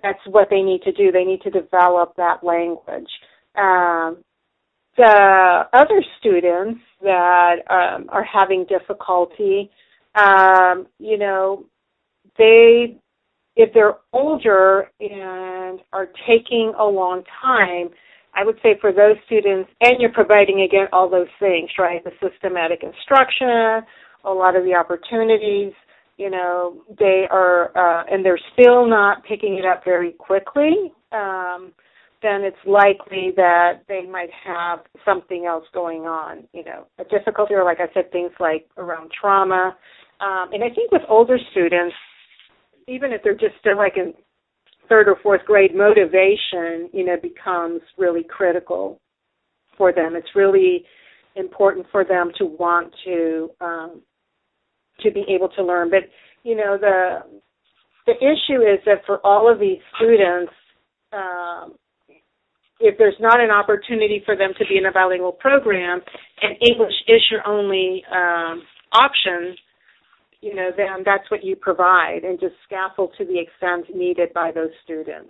Speaker 2: that's what they need to do. They need to develop that language. Um, the other students that um, are having difficulty, um, you know, they, if they're older and are taking a long time, I would say for those students, and you're providing, again, all those things, right, the systematic instruction, a lot of the opportunities, you know, they are, uh, and they're still not picking it up very quickly, um, then it's likely that they might have something else going on, you know, a difficulty, or like I said, things like around trauma. Um, and I think with older students, even if they're just still like in third or fourth grade, motivation, you know, becomes really critical for them. It's really important for them to want to um, to be able to learn. But, you know, the the issue is that for all of these students, um, if there's not an opportunity for them to be in a bilingual program and English is your only um, option, you know, then that's what you provide, and just scaffold to the extent needed by those students.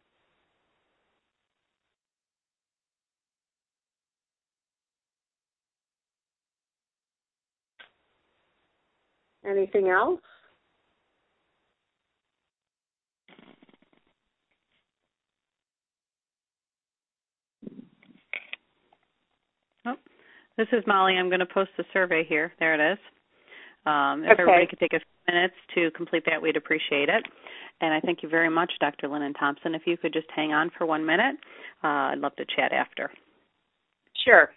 Speaker 2: Anything else?
Speaker 1: Oh, this is Molly. I'm going to post the survey here. There it is. Um, if
Speaker 2: okay.
Speaker 1: everybody could take a few minutes to complete that, we'd appreciate it. And I thank you very much, Doctor Linnen-Thompson. If you could just hang on for one minute, uh, I'd love to chat after.
Speaker 2: Sure.